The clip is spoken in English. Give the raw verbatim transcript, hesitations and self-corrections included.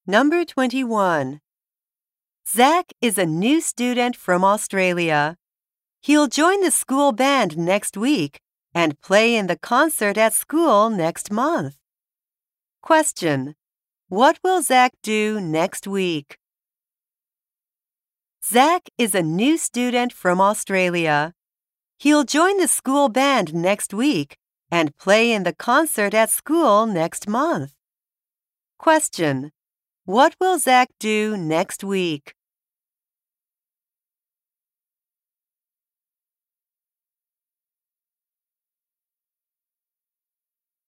Number twenty-one. Zach is a new student from Australia. He'll join the school band next week and play in the concert at school next month. Question: What will Zach do next week? Zach is a new student from Australia. He'll join the school band next week and play in the concert at school next month. Question: What will Zach do next week?